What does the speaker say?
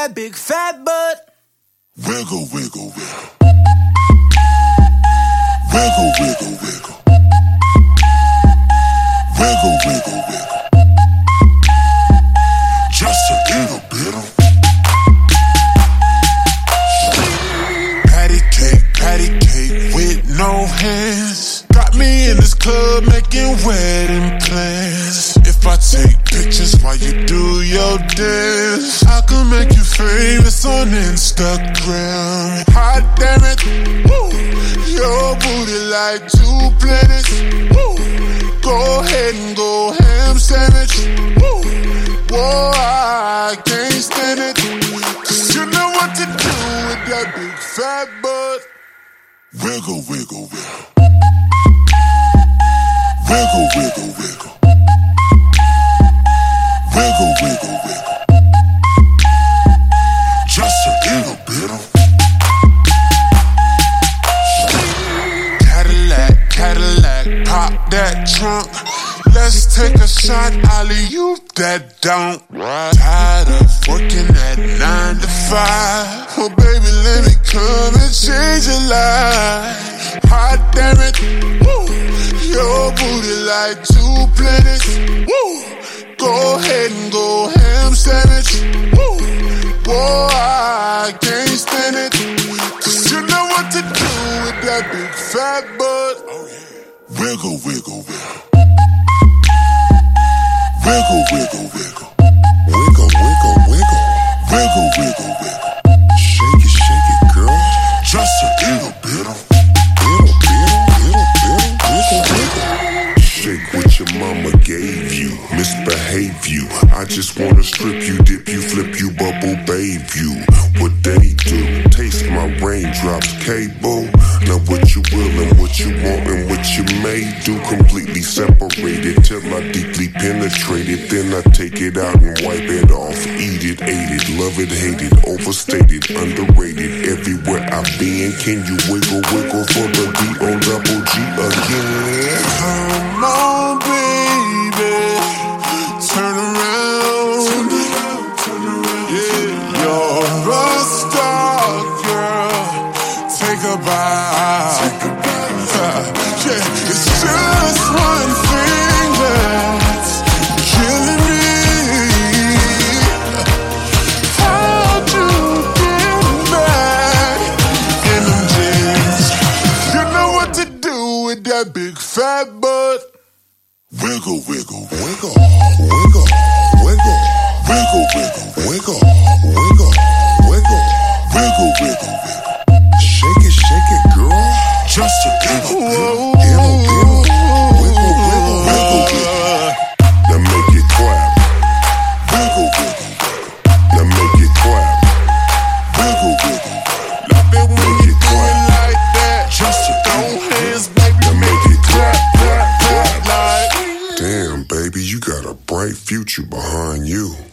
that big fat butt. Wiggle, wiggle, wiggle. Wiggle, wiggle, wiggle. Wiggle, wiggle, wiggle. Just a little bit of patty cake with no hands. Got me in this club making wedding plans. If I take pictures while you do your dance, I can make you famous on Instagram. Hot damn it, woo. Your booty like 2 planets, woo. Go ahead and go ham sandwich, woo. Whoa, I can't stand it, 'cause you know what to do with that big fat butt. Wiggle, wiggle, wiggle. Wiggle, wiggle, wiggle. Wiggle, wiggle, wiggle. Just a little bit of Cadillac, Cadillac, pop that trunk. Let's take a shot, alley-oop that don't. Tired of working at 9 to 5. Oh baby, let me come and change your life. Hot damn it, woo. Your booty like 2 planets, woo. Go ahead and go ham sandwich, woo. Whoa, I can't stand it, 'cause you know what to do with that big fat butt. Wiggle, wiggle, wiggle. Wiggle, wiggle, wiggle. Wiggle, wiggle, wiggle. Wiggle, wiggle, wiggle. Shake it, girl. Just a little bit of wiggle, wiggle. Shake what your mama gave you. Misbehave you. I just wanna strip you, dip you, flip you, bubble bathe you. What they do? Taste my raindrops, cable. Now what you will and what you want and what you may do. Completely separated till I deeply penetrate it. Then I take it out and wipe it off. Eat it, ate it, love it, hate it. Overstated, underrated. Everywhere I've been, can you wiggle, wiggle for the D-O-double-G again? Come on, baby. Turn around. Yeah, you're a star, girl. Take a bite. Yeah, it's just one thing that's killing me. How'd you get back in them jeans? You know what to do with that big fat butt. Wiggle, wiggle, wiggle, wiggle, wiggle, wiggle, wiggle, wiggle, wiggle, wiggle, wiggle, wiggle, wiggle. Shake it, girl. Just a little bit, wiggle, wiggle, wiggle, wiggle. Now make it clap. Wiggle, wiggle, wiggle. Now make it clap. Wiggle, wiggle, wiggle. Love it when you do it like that. Just a little hands, baby. Now make it clap, clap, clap like. Damn, baby, you got a bright future behind you.